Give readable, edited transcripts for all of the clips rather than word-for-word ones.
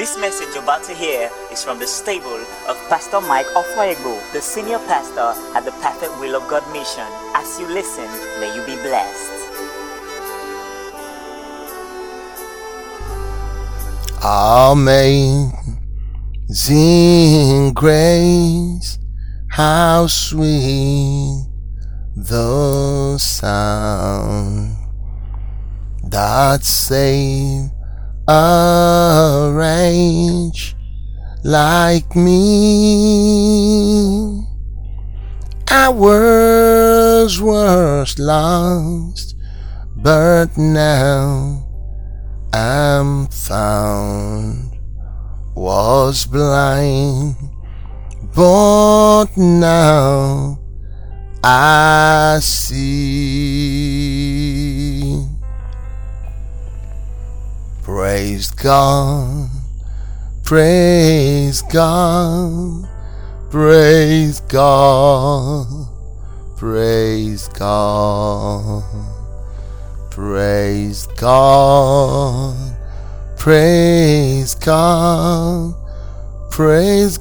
This message you're about to hear is from the stable of Pastor Mike Ofoegbo, the senior pastor at the Perfect Will of God Mission. As you listen, may you be blessed. Amazing grace, how sweet the sound that saved a wretch like me. I was lost, but now I'm found. Was blind, but now I see. Praise God, praise God, praise God, praise God, praise God, praise God, praise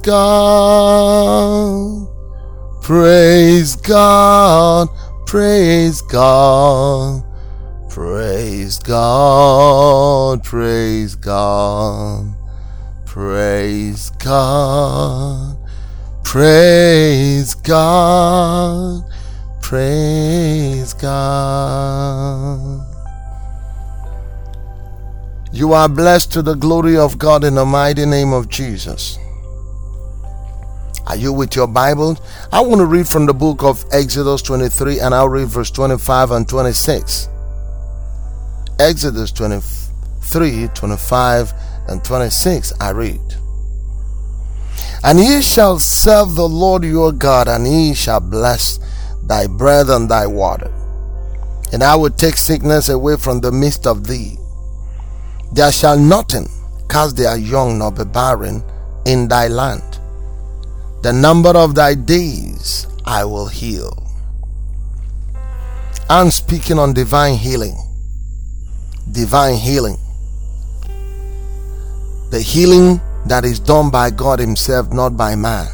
God, praise God, praise God. Praise God, praise God, praise God, praise God, praise God. You are blessed to the glory of God in the mighty name of Jesus. Are you with your Bible? I want to read from the book of Exodus 23 and I'll read verse 25 and 26. Exodus 23, 25 and 26, I read. And ye shall serve the Lord your God, and he shall bless thy bread and thy water. And I will take sickness away from the midst of thee. There shall nothing cast their young nor be barren in thy land. The number of thy days I will heal. I'm speaking on divine healing. Divine healing. The healing that is done by God himself, not by man.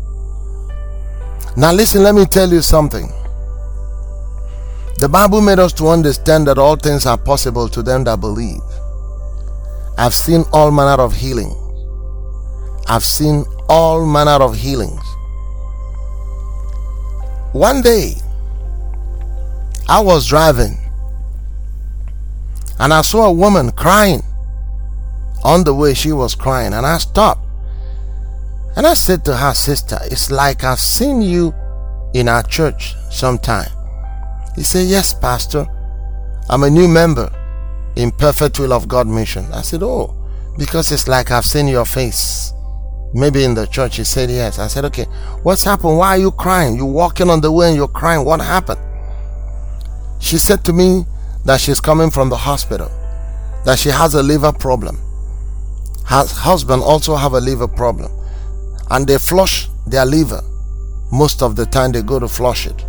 Now listen, let me tell you something. The Bible made us to understand that all things are possible to them that believe. I've seen all manner of healing. I've seen all manner of healings. One day, I was driving and I saw a woman crying. On the way, she was crying, and I stopped. And I said to her, sister, it's like I've seen you in our church sometime. He said, yes, pastor. I'm a new member in Perfect Will of God Mission. I said, oh, because it's like I've seen your face. Maybe in the church. He said, yes. I said, okay, what's happened? Why are you crying? You're walking on the way and you're crying. What happened? She said to me that she's coming from the hospital, that she has a liver problem. Her husband also have a liver problem, and they flush their liver. Most of the time they go to flush it.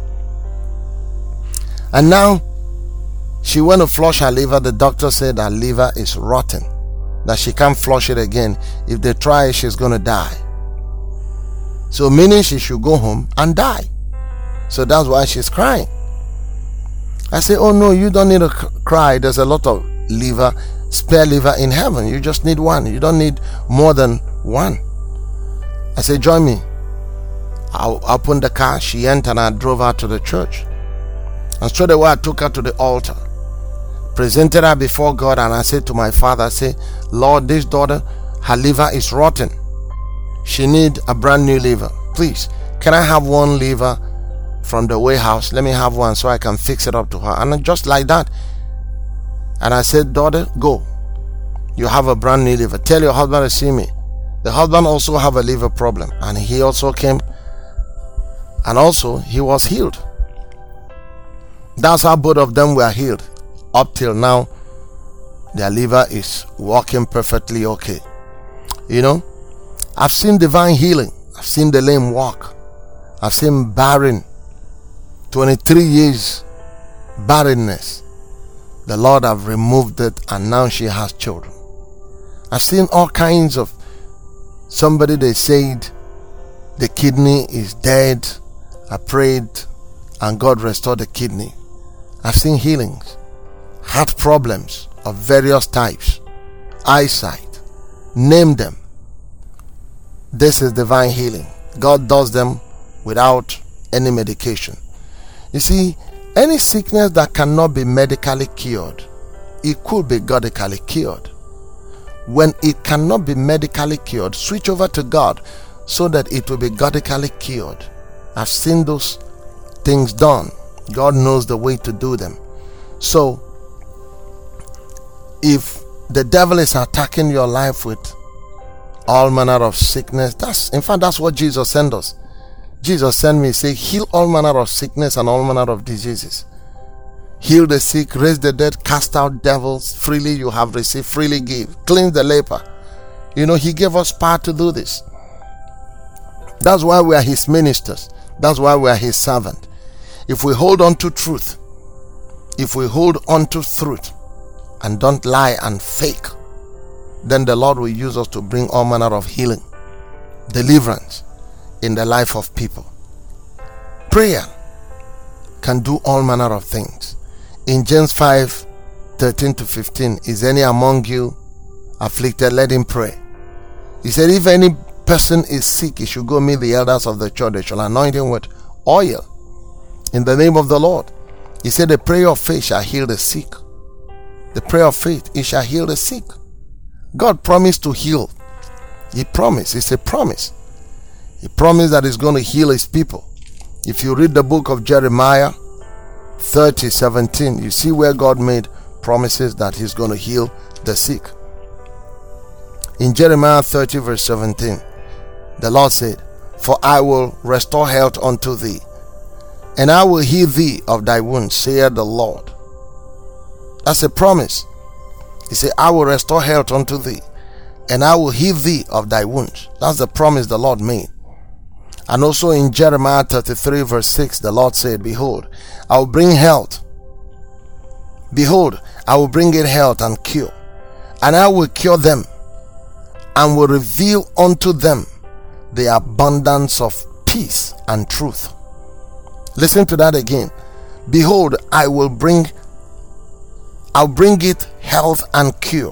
And now she went to flush her liver. The doctor said her liver is rotten, that she can't flush it again. If they try, she's going to die. So meaning she should go home and die. So that's why she's crying. I say, oh no, you don't need to cry. There's a lot of liver, spare liver in heaven. You just need one. You don't need more than one. I say, join me. I opened the car. She entered and I drove her to the church. And straight away I took her to the altar, presented her before God, and I said to my father, I say, Lord, this daughter, her liver is rotten. She need a brand new liver. Please, can I have one liver from the warehouse? Let me have one so I can fix it up to her. And just like that. And I said, daughter, go. You have a brand new liver. Tell your husband to see me. The husband also have a liver problem, and he also came, and also he was healed. That's how both of them were healed. Up till now, their liver is working perfectly okay. You know, I've seen divine healing. I've seen the lame walk. I've seen barren, 23 years barrenness. The Lord have removed it, and now she has children. I've seen all kinds of somebody, they said the kidney is dead. I prayed and God restored the kidney. I've seen healings, heart problems of various types, eyesight, name them. This is divine healing. God does them without any medication. You see, any sickness that cannot be medically cured, it could be godically cured. When it cannot be medically cured, switch over to God so that it will be godically cured. I've seen those things done. God knows the way to do them. So, if the devil is attacking your life with all manner of sickness, that's what Jesus sent us. Jesus sent me, say, heal all manner of sickness and all manner of diseases. Heal the sick, raise the dead, cast out devils. Freely you have received, freely give. Cleanse the leper. He gave us power to do this. That's why we are his ministers. That's why we are his servant. If we hold on to truth, if we hold on to truth and don't lie and fake, then the Lord will use us to bring all manner of healing, deliverance in the life of people. Prayer can do all manner of things. In James 5:13-15, is any among you afflicted? Let him pray. He said, if any person is sick, he should go meet the elders of the church. They shall anoint him with oil in the name of the Lord. He said, the prayer of faith shall heal the sick. The prayer of faith, it shall heal the sick. God promised to heal. He promised. It's a promise. He promised that he's going to heal his people. If you read the book of Jeremiah 30:17, you see where God made promises that he's going to heal the sick. In Jeremiah 30:17, the Lord said, for I will restore health unto thee, and I will heal thee of thy wounds, saith the Lord. That's a promise. He said, I will restore health unto thee, and I will heal thee of thy wounds. That's the promise the Lord made. And also in Jeremiah 33:6, the Lord said, behold, I will bring health. Behold, I will bring in health and cure, and I will cure them, and will reveal unto them the abundance of peace and truth. Listen to that again. Behold, I'll bring it health and cure,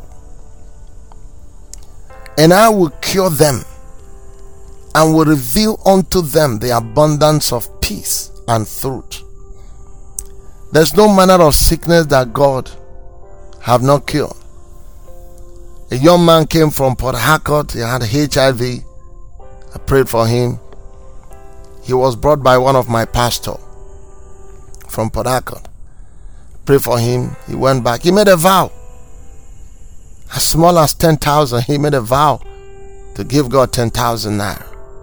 and I will cure them, and will reveal unto them the abundance of peace and truth. There's no manner of sickness that God have not cured. A young man came from Port Harcourt. He had HIV. I prayed for him. He was brought by one of my pastors from Port Harcourt. Prayed for him. He went back. He made a vow. As small as 10,000. He made a vow to give God 10,000 naira.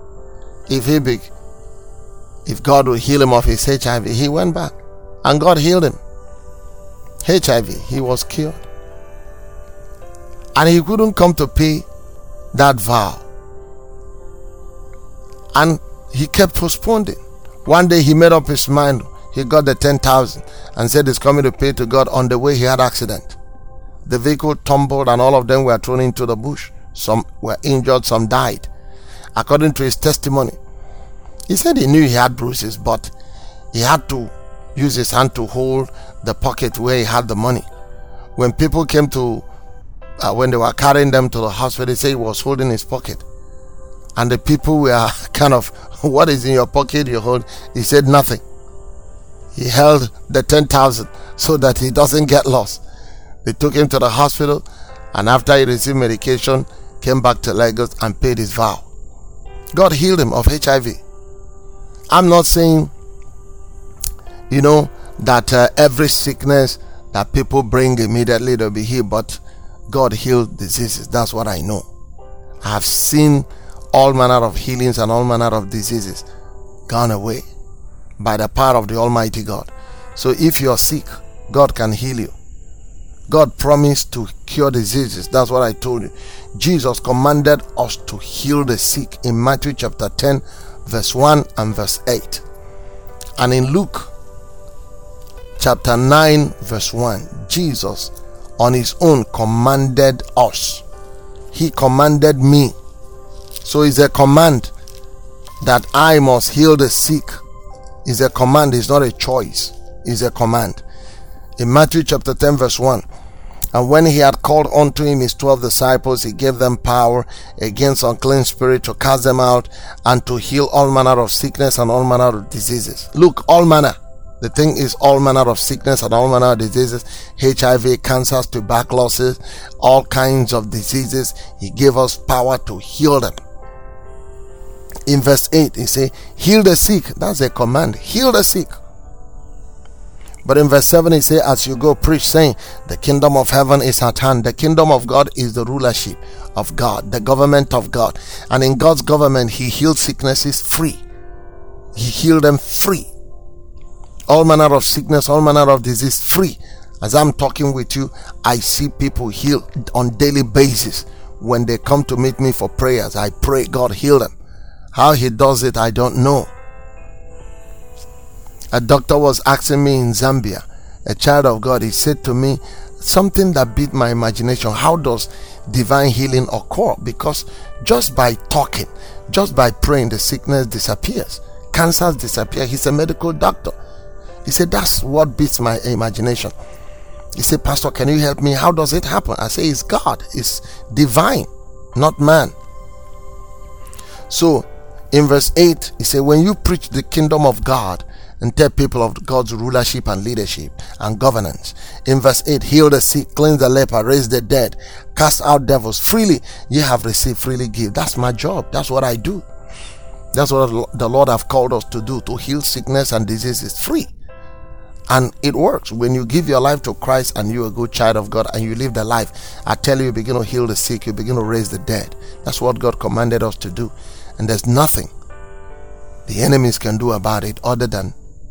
If God would heal him of his HIV, he went back. And God healed him. HIV, he was cured. And he couldn't come to pay that vow. And he kept postponing. One day he made up his mind. He got the 10,000 and said he's coming to pay to God. On the way he had accident. The vehicle tumbled and all of them were thrown into the bush. Some were injured, some died. According to his testimony, he said he knew he had bruises, but he had to use his hand to hold the pocket where he had the money. When people came to, when they were carrying them to the hospital, they said he was holding his pocket. And the people were kind of, what is in your pocket you hold? He said nothing. He held the 10,000 so that he doesn't get lost. They took him to the hospital, and after he received medication, came back to Lagos and paid his vow. God healed him of HIV. I'm not saying, that every sickness that people bring immediately they'll be healed, but God healed diseases. That's what I know. I have seen all manner of healings and all manner of diseases gone away by the power of the Almighty God. So if you're sick, God can heal you. God promised to cure diseases. That's what I told you. Jesus commanded us to heal the sick in Matthew chapter 10 verse 1 and verse 8. And in Luke chapter 9 verse 1, Jesus on his own commanded us, He commanded me. So it's a command that I must heal the sick. It's a command, it's not a choice. It's a command. In Matthew chapter 10 verse 1, and when he had called unto him his 12 disciples, he gave them power against unclean spirits to cast them out and to heal all manner of sickness and all manner of diseases. Look, all manner. The thing is all manner of sickness and all manner of diseases, HIV, cancers, tuberculosis, all kinds of diseases. He gave us power to heal them. In verse 8, he says, heal the sick. That's a command. Heal the sick. But in verse 7, he says, as you go preach, saying, the kingdom of heaven is at hand. The kingdom of God is the rulership of God, the government of God. And in God's government, he heals sicknesses free. He healed them free. All manner of sickness, all manner of disease free. As I'm talking with you, I see people healed on daily basis. When they come to meet me for prayers, I pray God heal them. How he does it, I don't know. A doctor was asking me in Zambia, a child of God, he said to me something that beat my imagination. How does divine healing occur? Because just by talking, just by praying, the sickness disappears. Cancers disappear. He's a medical doctor. He said, that's what beats my imagination. He said, Pastor, can you help me? How does it happen? I say, it's God. It's divine, not man. So in verse 8, he said, when you preach the kingdom of God and tell people of God's rulership and leadership and governance. In verse 8, heal the sick, cleanse the leper, raise the dead, cast out devils. Freely ye have received, freely give. That's my job. That's what I do. That's what the Lord have called us to do, to heal sickness and diseases free. And it works. When you give your life to Christ and you're a good child of God and you live the life, I tell you, you begin to heal the sick, you begin to raise the dead. That's what God commanded us to do. And there's nothing the enemies can do about it other than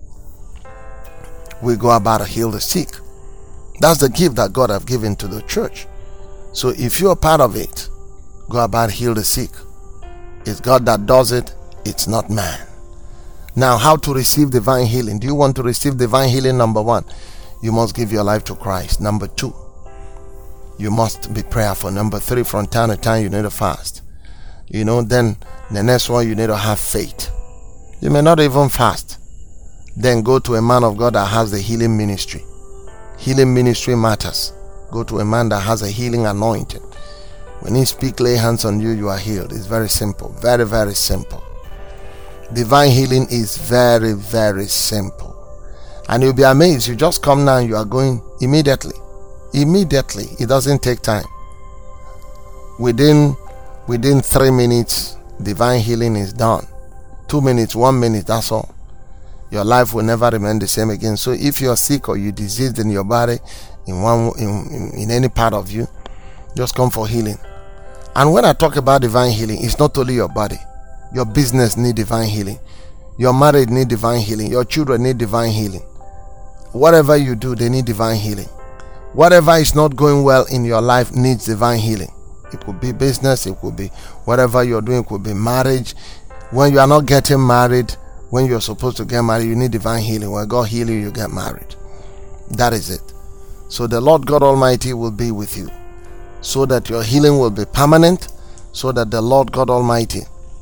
we go about to heal the sick. That's the gift that God have given to the church. So if you're part of it, go about heal the sick. It's God that does it. It's not man. Now, how to receive divine healing? Do you want to receive divine healing? Number 1, you must give your life to Christ. Number 2, you must be prayerful. Number 3, from time to time you need to fast. Then the next one, you need to have faith. You may not even fast. Then go to a man of God that has the healing ministry. Healing ministry matters. Go to a man that has a healing anointing. When he speaks, lay hands on you, you are healed. It's very simple. Very, very simple. Divine healing is very, very simple. And you'll be amazed. You just come now and you are going immediately. Immediately. It doesn't take time. Within 3 minutes, divine healing is done. 2 minutes, 1 minute, that's all. Your life will never remain the same again. So if you're sick or you're diseased in your body, in any part of you, just come for healing. And when I talk about divine healing, it's not only your body. Your business need divine healing. Your marriage need divine healing. Your children need divine healing. Whatever you do, they need divine healing. Whatever is not going well in your life needs divine healing. It could be business, it could be whatever you're doing, it could be marriage. When you are not getting married, when you're supposed to get married, you need divine healing. When God heals you, you get married. That is it. So the Lord God Almighty will be with you, so that your healing will be permanent, so that the Lord God Almighty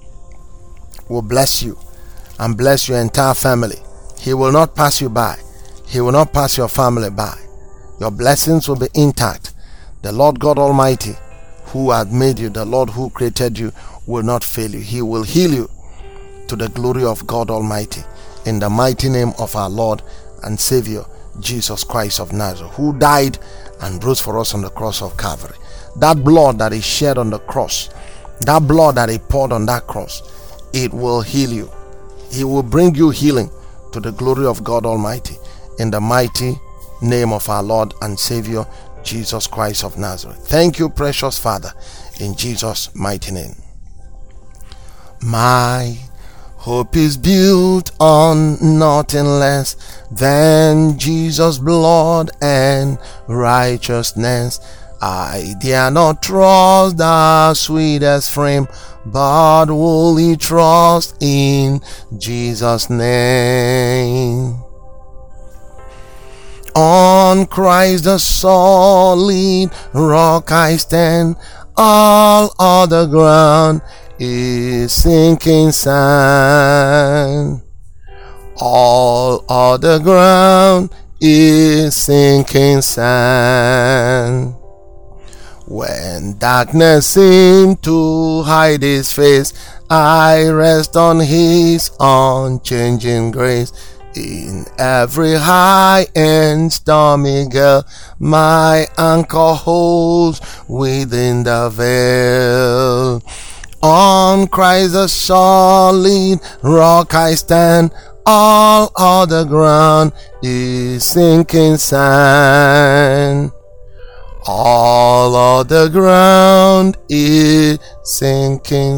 will bless you and bless your entire family. He will not pass you by. He will not pass your family by. Your blessings will be intact. The Lord God Almighty, who had made you, the Lord who created you, will not fail you. He will heal you to the glory of God Almighty, in the mighty name of our Lord and Savior Jesus Christ of Nazareth, who died and rose for us on the cross of Calvary. That blood that is shed on the cross, that blood that he poured on that cross, it will heal you. He will bring you healing to the glory of God Almighty, in the mighty name of our Lord and Savior Jesus Christ of Nazareth. Thank you, precious Father, in Jesus' mighty name. My hope is built on nothing less than Jesus' blood and righteousness. I dare not trust the sweetest frame, but wholly trust in Jesus' name. On Christ the solid rock I stand, all other ground is sinking sand. All other ground is sinking sand. When darkness seemed to hide his face, I rest on his unchanging grace. In every high and stormy gale, my anchor holds within the veil. On Christ the solid rock I stand, all other ground is sinking sand. All other ground is sinking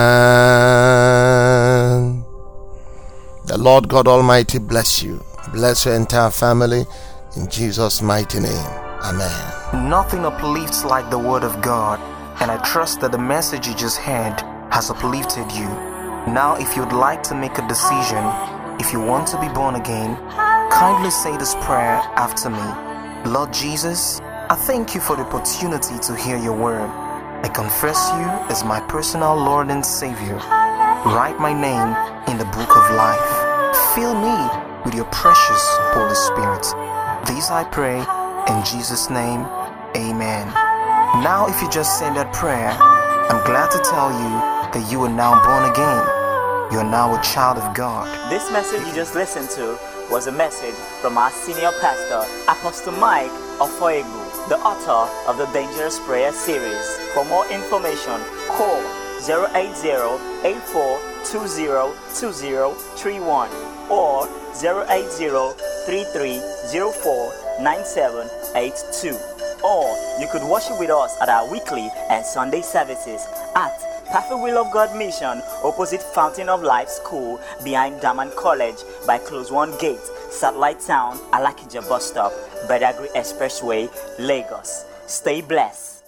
sand. The Lord God Almighty bless you. Bless your entire family in Jesus' mighty name. Amen. Nothing uplifts like the Word of God, and I trust that the message you just heard has uplifted you. Now, if you'd like to make a decision, if you want to be born again, kindly say this prayer after me. Lord Jesus, I thank you for the opportunity to hear your word. I confess you as my personal Lord and Savior. Write my name in the book of life. Fill me with your precious Holy Spirit. This I pray in Jesus' name. Amen. Now, if you just said that prayer, I'm glad to tell you that you are now born again. You are now a child of God. This message you just listened to was a message from our senior pastor, Apostle Mike Ofoegbu, the author of the Dangerous Prayer series. For more information, call 080-8420-2031 or 080-3304-9782. Or you could worship with us at our weekly and Sunday services at Perfect Will of God Mission, opposite Fountain of Life School, behind Daman College, by Close One Gate, Satellite Town, Alakija Bus Stop, Badagry Expressway, Lagos. Stay blessed.